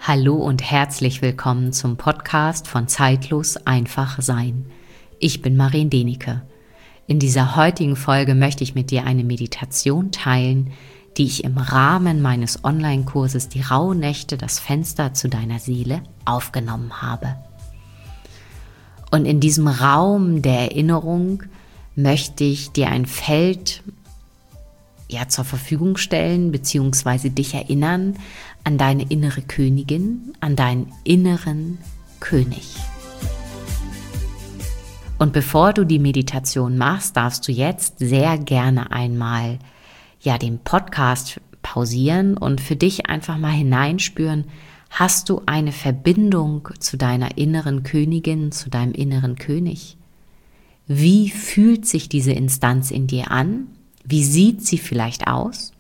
Hallo und herzlich willkommen zum Podcast von Zeitlos einfach sein. Ich bin Marien Denike. In dieser heutigen Folge möchte ich mit dir eine Meditation teilen, die ich im Rahmen meines Online-Kurses Die Rauhnächte, das Fenster zu deiner Seele aufgenommen habe. Und in diesem Raum der Erinnerung möchte ich dir ein Feld zur Verfügung stellen, beziehungsweise dich erinnern an deine innere Königin, an deinen inneren König. Und bevor du die Meditation machst, darfst du jetzt sehr gerne einmal den Podcast pausieren und für dich einfach mal hineinspüren, hast du eine Verbindung zu deiner inneren Königin, zu deinem inneren König? Wie fühlt sich diese Instanz in dir an? Wie sieht sie vielleicht aus?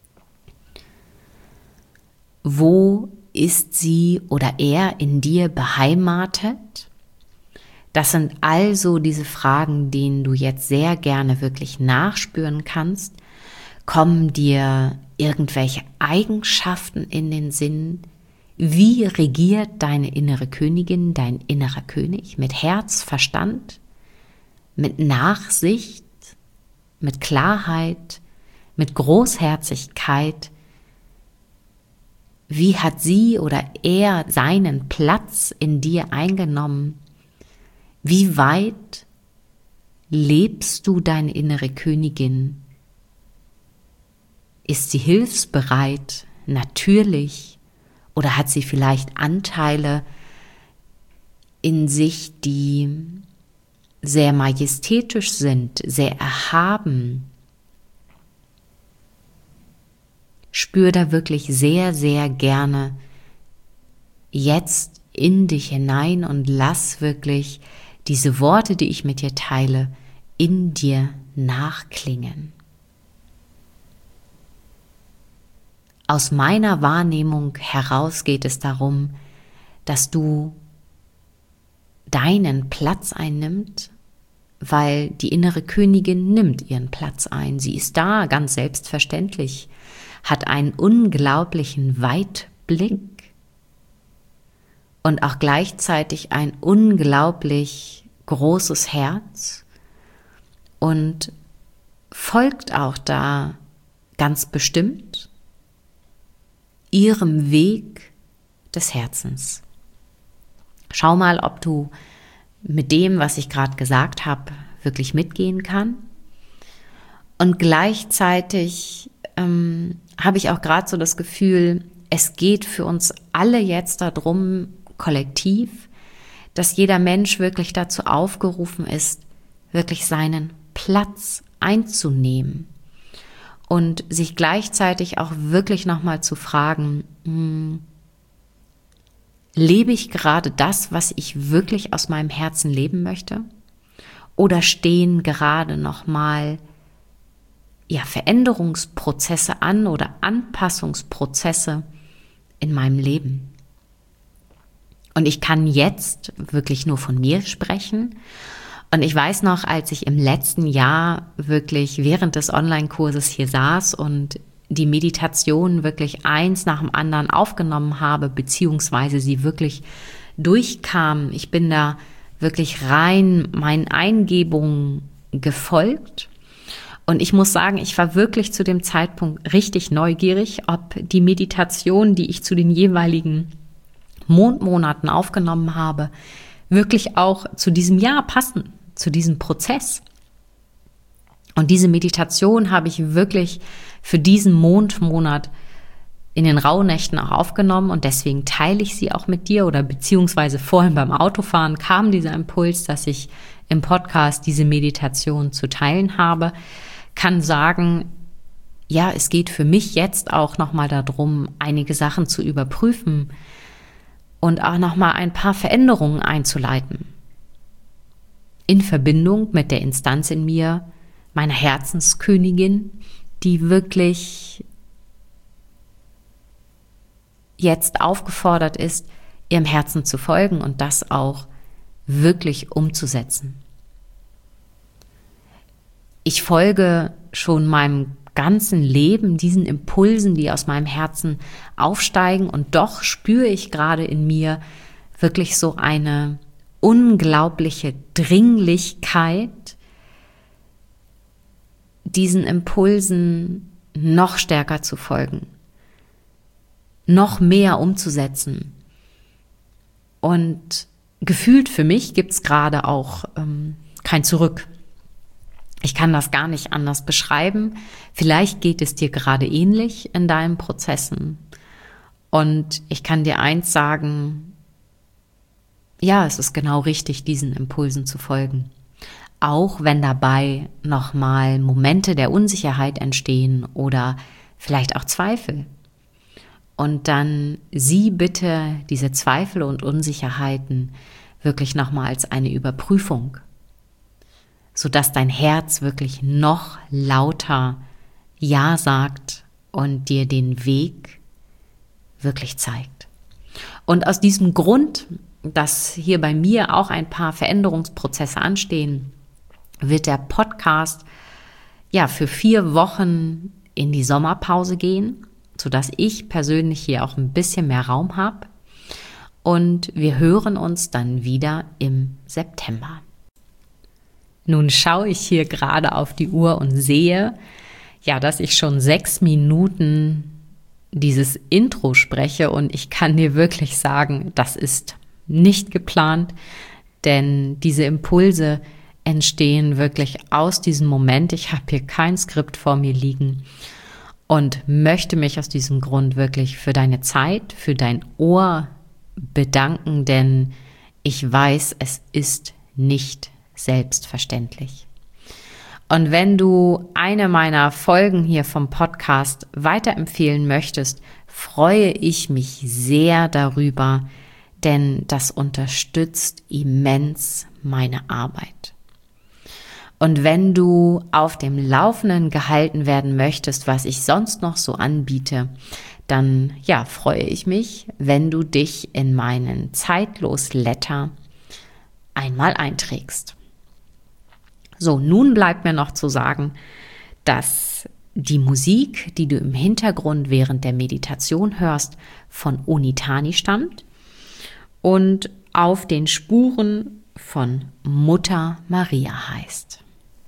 Wo ist sie oder er in dir beheimatet? Das sind also diese Fragen, denen du jetzt sehr gerne wirklich nachspüren kannst. Kommen dir irgendwelche Eigenschaften in den Sinn? Wie regiert deine innere Königin, dein innerer König? Mit Herz, Verstand, mit Nachsicht, mit Klarheit, mit Großherzigkeit? Wie hat sie oder er seinen Platz in dir eingenommen? Wie weit lebst du deine innere Königin? Ist sie hilfsbereit, natürlich, oder hat sie vielleicht Anteile in sich, die sehr majestätisch sind, sehr erhaben? Spür da wirklich sehr, sehr gerne jetzt in dich hinein und lass wirklich diese Worte, die ich mit dir teile, in dir nachklingen. Aus meiner Wahrnehmung heraus geht es darum, dass du deinen Platz einnimmst, weil die innere Königin nimmt ihren Platz ein. Sie ist da, ganz selbstverständlich, hat einen unglaublichen Weitblick und auch gleichzeitig ein unglaublich großes Herz und folgt auch da ganz bestimmt ihrem Weg des Herzens. Schau mal, ob du mit dem, was ich gerade gesagt habe, wirklich mitgehen kann. Und gleichzeitig habe ich auch gerade so das Gefühl, es geht für uns alle jetzt darum, kollektiv, dass jeder Mensch wirklich dazu aufgerufen ist, wirklich seinen Platz einzunehmen und sich gleichzeitig auch wirklich nochmal zu fragen, lebe ich gerade das, was ich wirklich aus meinem Herzen leben möchte? Oder stehen gerade nochmal Veränderungsprozesse an oder Anpassungsprozesse in meinem Leben? Und ich kann jetzt wirklich nur von mir sprechen. Und ich weiß noch, als ich im letzten Jahr wirklich während des Online-Kurses hier saß und die Meditation wirklich eins nach dem anderen aufgenommen habe, beziehungsweise sie wirklich durchkam. Ich bin da wirklich rein meinen Eingebungen gefolgt. Und ich muss sagen, ich war wirklich zu dem Zeitpunkt richtig neugierig, ob die Meditation, die ich zu den jeweiligen Mondmonaten aufgenommen habe, wirklich auch zu diesem Jahr passen, zu diesem Prozess. Und diese Meditation habe ich wirklich für diesen Mondmonat in den Rauhnächten auch aufgenommen und deswegen teile ich sie auch mit dir oder beziehungsweise vorhin beim Autofahren kam dieser Impuls, dass ich im Podcast diese Meditation zu teilen habe. Kann sagen, es geht für mich jetzt auch nochmal darum, einige Sachen zu überprüfen und auch nochmal ein paar Veränderungen einzuleiten. In Verbindung mit der Instanz in mir, meiner Herzenskönigin, die wirklich jetzt aufgefordert ist, ihrem Herzen zu folgen und das auch wirklich umzusetzen. Ich folge schon meinem ganzen Leben, diesen Impulsen, die aus meinem Herzen aufsteigen. Und doch spüre ich gerade in mir wirklich so eine unglaubliche Dringlichkeit, diesen Impulsen noch stärker zu folgen, noch mehr umzusetzen. Und gefühlt für mich gibt es gerade auch kein Zurück. Ich kann das gar nicht anders beschreiben. Vielleicht geht es dir gerade ähnlich in deinen Prozessen. Und ich kann dir eins sagen, ja, es ist genau richtig, diesen Impulsen zu folgen. Auch wenn dabei nochmal Momente der Unsicherheit entstehen oder vielleicht auch Zweifel. Und dann sieh bitte diese Zweifel und Unsicherheiten wirklich nochmal als eine Überprüfung, sodass dein Herz wirklich noch lauter Ja sagt und dir den Weg wirklich zeigt. Und aus diesem Grund, dass hier bei mir auch ein paar Veränderungsprozesse anstehen, wird der Podcast ja für 4 Wochen in die Sommerpause gehen, sodass ich persönlich hier auch ein bisschen mehr Raum habe. Und wir hören uns dann wieder im September. Nun schaue ich hier gerade auf die Uhr und sehe, ja, dass ich schon 6 Minuten dieses Intro spreche und ich kann dir wirklich sagen, das ist nicht geplant, denn diese Impulse entstehen wirklich aus diesem Moment. Ich habe hier kein Skript vor mir liegen und möchte mich aus diesem Grund wirklich für deine Zeit, für dein Ohr bedanken, denn ich weiß, es ist nicht selbstverständlich. Und wenn du eine meiner Folgen hier vom Podcast weiterempfehlen möchtest, freue ich mich sehr darüber, denn das unterstützt immens meine Arbeit. Und wenn du auf dem Laufenden gehalten werden möchtest, was ich sonst noch so anbiete, dann ja, freue ich mich, wenn du dich in meinen Zeitlos-Letter einmal einträgst. So, nun bleibt mir noch zu sagen, dass die Musik, die du im Hintergrund während der Meditation hörst, von Onitani stammt und auf den Spuren von Mutter Maria heißt.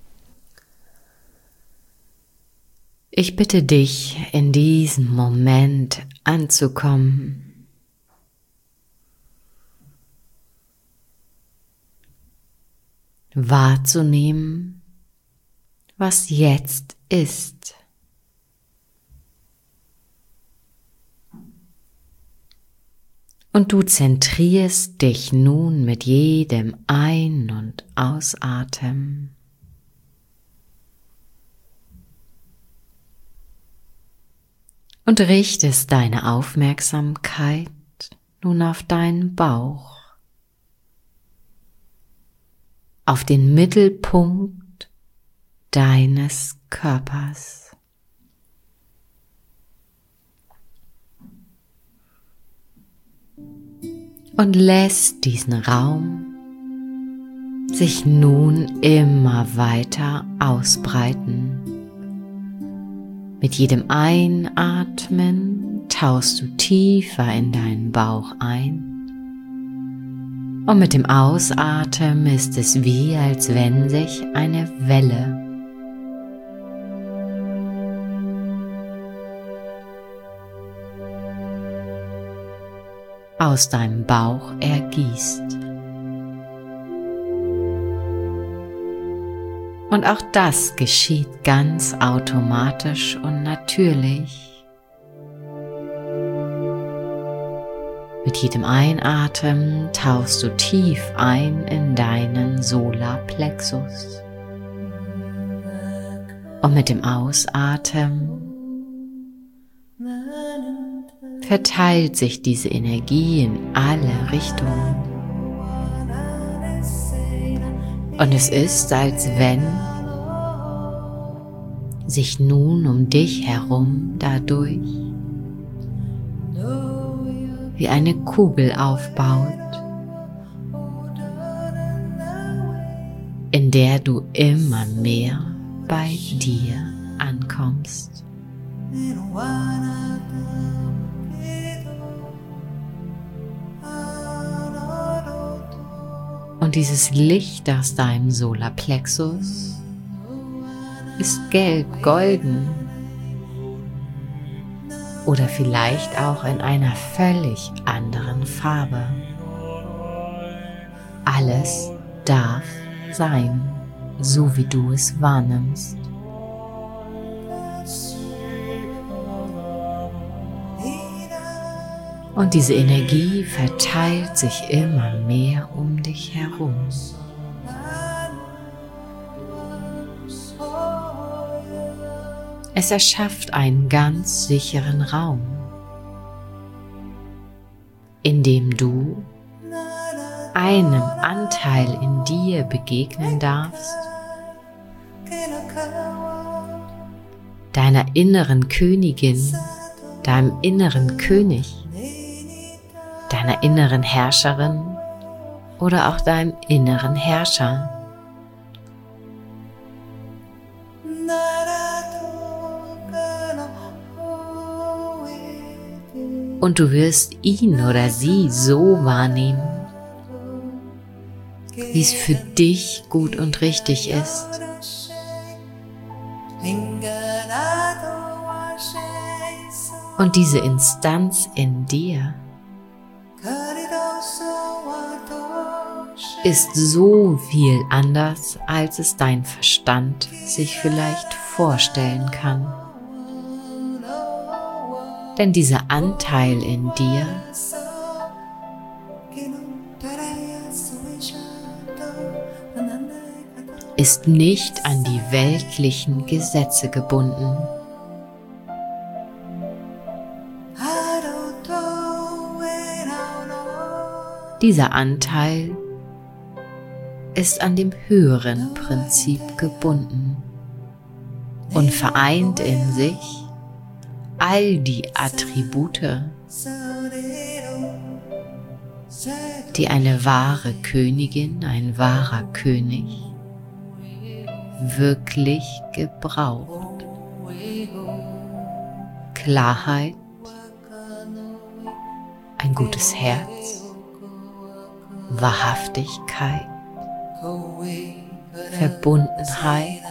Ich bitte dich, in diesem Moment anzukommen. Wahrzunehmen, was jetzt ist. Und du zentrierst dich nun mit jedem Ein- und Ausatmen. Und richtest deine Aufmerksamkeit nun auf deinen Bauch, auf den Mittelpunkt deines Körpers. Und lässt diesen Raum sich nun immer weiter ausbreiten. Mit jedem Einatmen tauchst du tiefer in deinen Bauch ein. Und mit dem Ausatmen ist es wie, als wenn sich eine Welle aus deinem Bauch ergießt. Und auch das geschieht ganz automatisch und natürlich. Mit jedem Einatmen tauchst du tief ein in deinen Solarplexus. Und mit dem Ausatmen verteilt sich diese Energie in alle Richtungen. Und es ist, als wenn sich nun um dich herum dadurch wie eine Kugel aufbaut, in der du immer mehr bei dir ankommst. Und dieses Licht aus deinem Solarplexus ist gelb-golden oder vielleicht auch in einer völlig anderen Farbe. Alles darf sein, so wie du es wahrnimmst. Und diese Energie verteilt sich immer mehr um dich herum. Es erschafft einen ganz sicheren Raum, in dem du einem Anteil in dir begegnen darfst, deiner inneren Königin, deinem inneren König, deiner inneren Herrscherin oder auch deinem inneren Herrscher. Und du wirst ihn oder sie so wahrnehmen, wie es für dich gut und richtig ist. Und diese Instanz in dir ist so viel anders, als es dein Verstand sich vielleicht vorstellen kann. Denn dieser Anteil in dir ist nicht an die weltlichen Gesetze gebunden. Dieser Anteil ist an dem höheren Prinzip gebunden und vereint in sich all die Attribute, die eine wahre Königin, ein wahrer König wirklich gebraucht. Klarheit, ein gutes Herz, Wahrhaftigkeit, Verbundenheit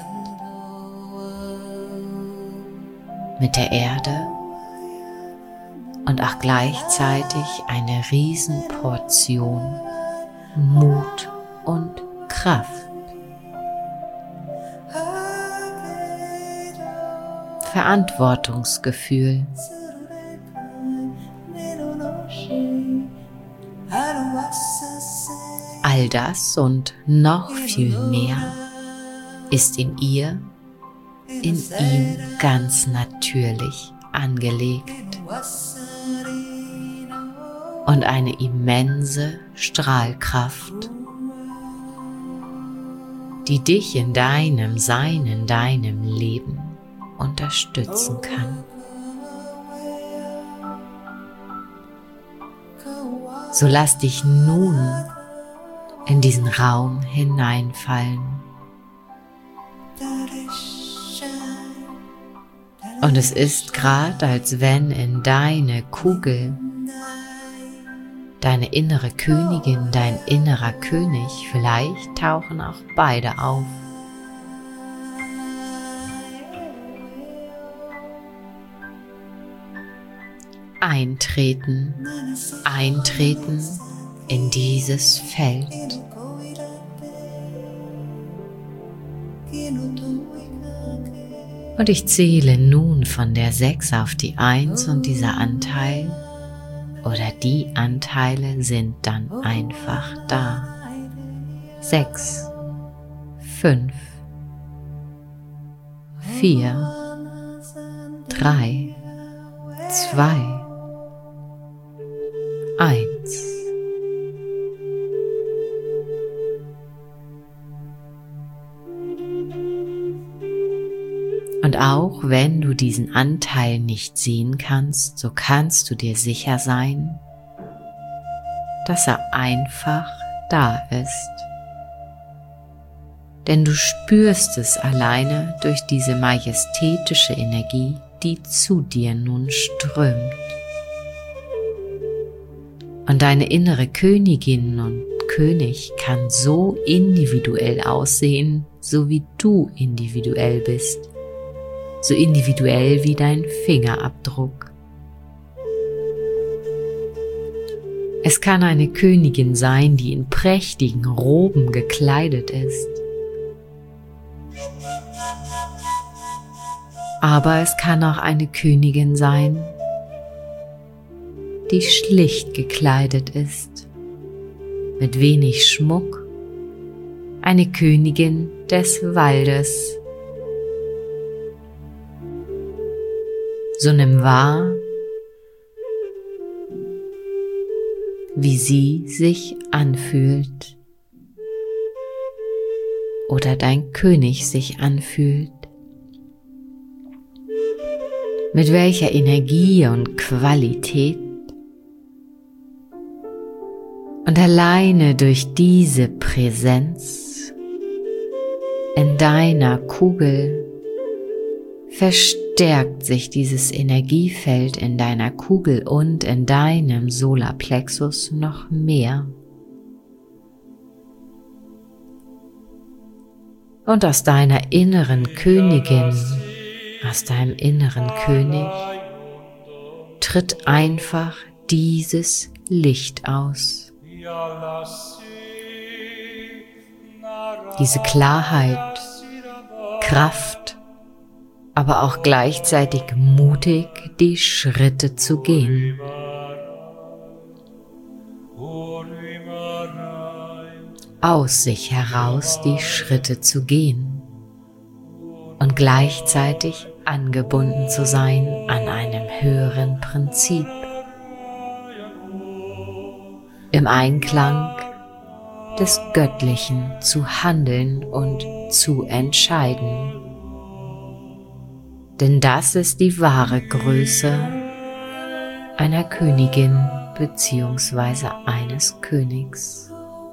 mit der Erde und auch gleichzeitig eine Riesenportion Mut und Kraft. Verantwortungsgefühl, all das und noch viel mehr ist in ihr, in ihm ganz natürlich angelegt und eine immense Strahlkraft, die dich in deinem Sein, in deinem Leben unterstützen kann. So lass dich nun in diesen Raum hineinfallen. Und es ist gerade, als wenn in deine Kugel deine innere Königin, dein innerer König, vielleicht tauchen auch beide auf. Eintreten in dieses Feld. Und ich zähle nun von der 6 auf die 1 und dieser Anteil oder die Anteile sind dann einfach da. 6, 5, 4, 3, 2, 1. Und auch wenn du diesen Anteil nicht sehen kannst, so kannst du dir sicher sein, dass er einfach da ist. denn du spürst es alleine durch diese majestätische Energie, die zu dir nun strömt. Und deine innere Königin und König kann so individuell aussehen, so wie du individuell bist, so individuell wie dein Fingerabdruck. Es kann eine Königin sein, die in prächtigen Roben gekleidet ist. Aber es kann auch eine Königin sein, die schlicht gekleidet ist, mit wenig Schmuck, eine Königin des Waldes. So nimm wahr, wie sie sich anfühlt oder dein König sich anfühlt. Mit welcher Energie und Qualität. Und alleine durch diese Präsenz in deiner Kugel verstärkt sich dieses Energiefeld in deiner Kugel und in deinem Solarplexus noch mehr. Und aus deiner inneren Königin, aus deinem inneren König, tritt einfach dieses Licht aus. Diese Klarheit, Kraft, aber auch gleichzeitig mutig, die Schritte zu gehen. Aus sich heraus die Schritte zu gehen und gleichzeitig angebunden zu sein an einem höheren Prinzip. Im Einklang des Göttlichen zu handeln und zu entscheiden. Denn das ist die wahre Größe einer Königin bzw. eines Königs.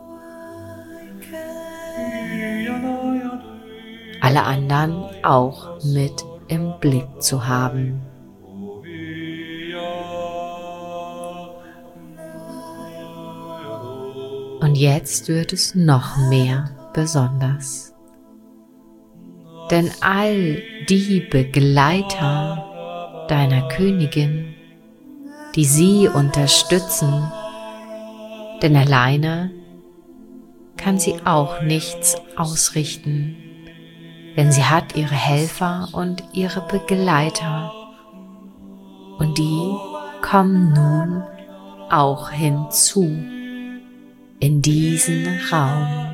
Alle anderen auch mit im Blick zu haben. Und jetzt wird es noch mehr besonders. Denn all die Begleiter deiner Königin, die sie unterstützen, denn alleine kann sie auch nichts ausrichten, denn sie hat ihre Helfer und ihre Begleiter und die kommen nun auch hinzu in diesen Raum.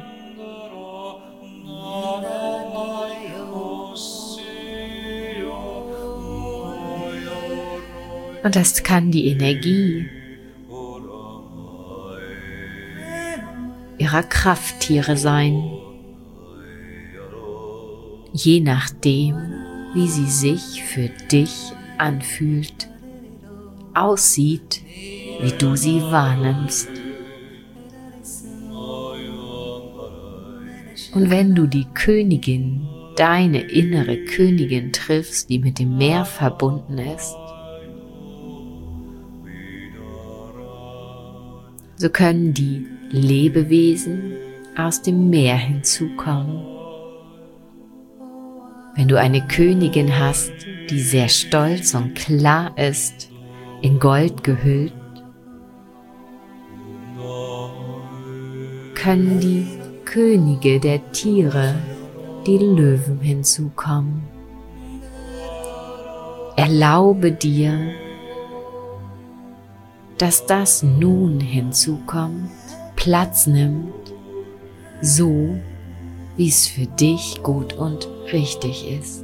Und das kann die Energie ihrer Krafttiere sein, je nachdem, wie sie sich für dich anfühlt, aussieht, wie du sie wahrnimmst. Und wenn du die Königin, deine innere Königin triffst, die mit dem Meer verbunden ist, so können die Lebewesen aus dem Meer hinzukommen. Wenn du eine Königin hast, die sehr stolz und klar ist, in Gold gehüllt, können die Könige der Tiere, die Löwen, hinzukommen. Erlaube dir, dass das nun hinzukommt, Platz nimmt, so wie es für dich gut und richtig ist.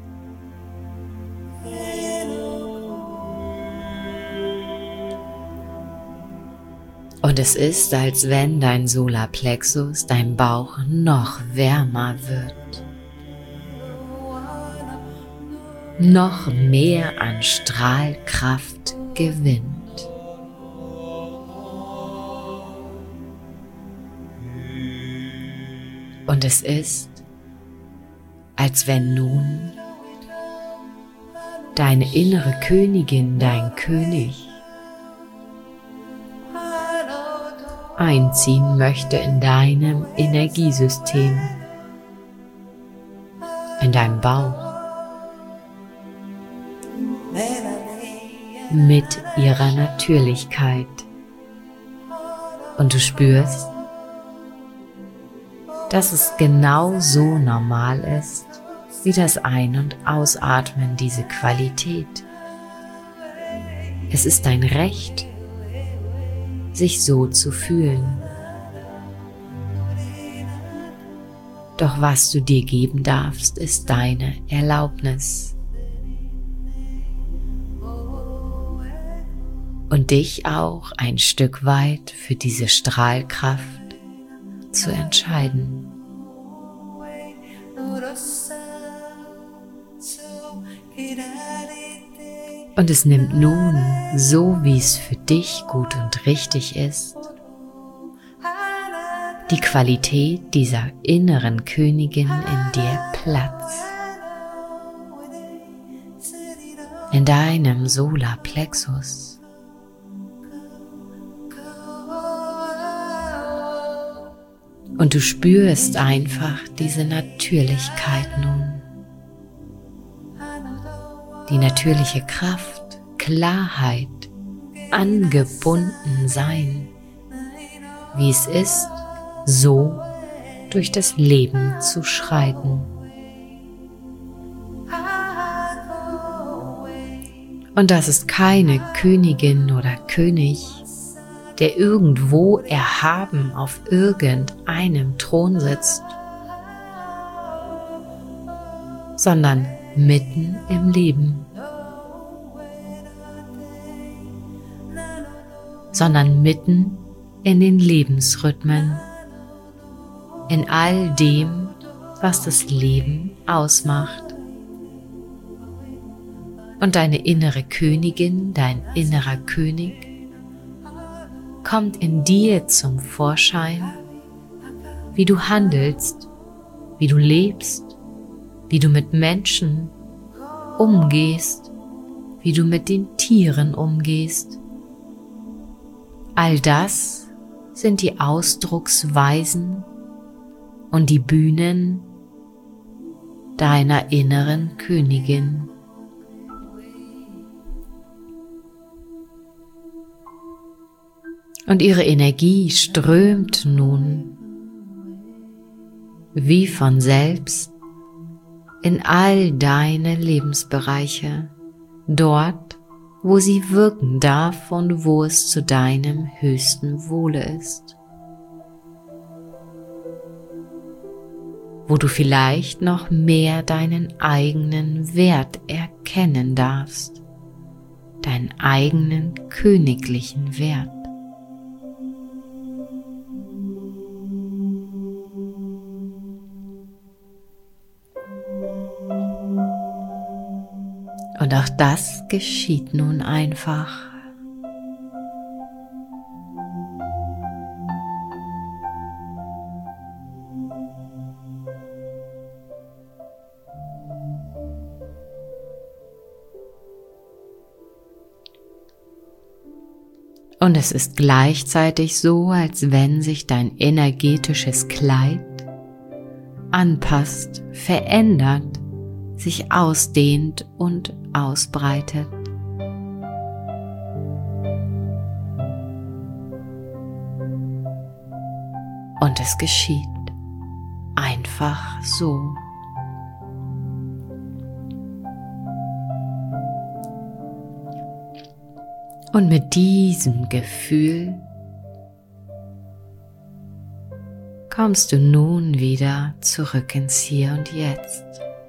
Und es ist, als wenn dein Solarplexus, dein Bauch noch wärmer wird. Noch mehr an Strahlkraft gewinnt. Und es ist, als wenn nun deine innere Königin, dein König, einziehen möchte in deinem Energiesystem, in deinem Bauch, mit ihrer Natürlichkeit. Und du spürst, dass es genau so normal ist, wie das Ein- und Ausatmen, diese Qualität. Es ist dein Recht, sich so zu fühlen. Doch was du dir geben darfst, ist deine Erlaubnis. Und dich auch ein Stück weit für diese Strahlkraft zu entscheiden. Und es nimmt nun, so wie es für dich gut und richtig ist, die Qualität dieser inneren Königin in dir Platz. In deinem Solarplexus. Und du spürst einfach diese Natürlichkeit nun. Die natürliche Kraft, Klarheit, angebunden sein, wie es ist, so durch das Leben zu schreiten. Und das ist keine Königin oder König, der irgendwo erhaben auf irgendeinem Thron sitzt, sondern mitten im Leben, sondern mitten in den Lebensrhythmen, in all dem, was das Leben ausmacht. Und deine innere Königin, dein innerer König, kommt in dir zum Vorschein, wie du handelst, wie du lebst, wie du mit Menschen umgehst, wie du mit den Tieren umgehst. All das sind die Ausdrucksweisen und die Bühnen deiner inneren Königin. Und ihre Energie strömt nun wie von selbst in all deine Lebensbereiche, dort, wo sie wirken darf und wo es zu deinem höchsten Wohle ist. Wo du vielleicht noch mehr deinen eigenen Wert erkennen darfst, deinen eigenen königlichen Wert. Und auch das geschieht nun einfach. Und es ist gleichzeitig so, als wenn sich dein energetisches Kleid anpasst, verändert, sich ausdehnt und ausbreitet. Und es geschieht einfach so. Und mit diesem Gefühl kommst du nun wieder zurück ins Hier und Jetzt.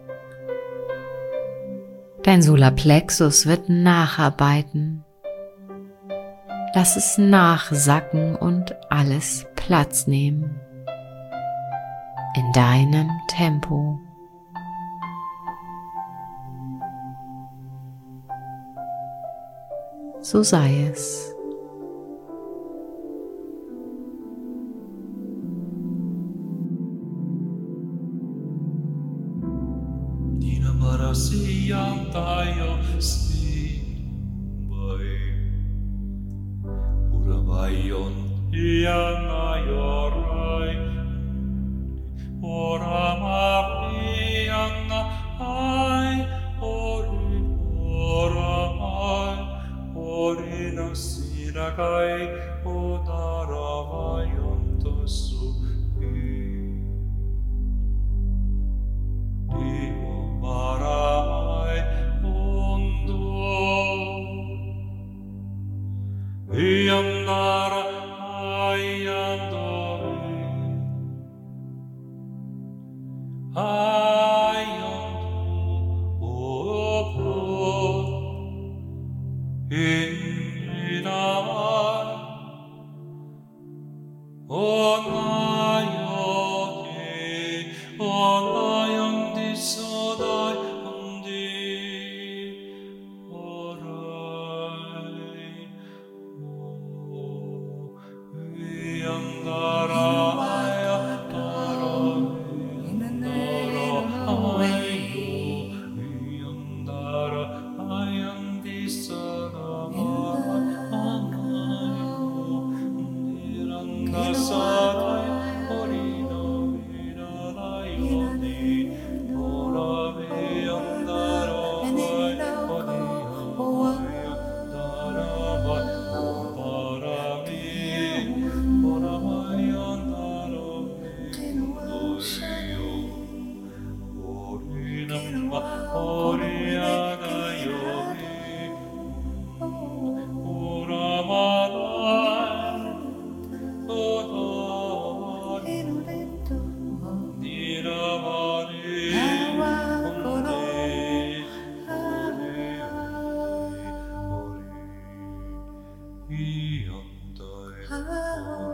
Dein Solarplexus wird nacharbeiten. Lass es nachsacken und alles Platz nehmen. In deinem Tempo. So sei es. yon iana yorai ora mariana ai ora ai orina siragai onarava yontosu Dio marai ondo Yandara ayandori ayandu opo inidai onayandi sodai andi orai Yandai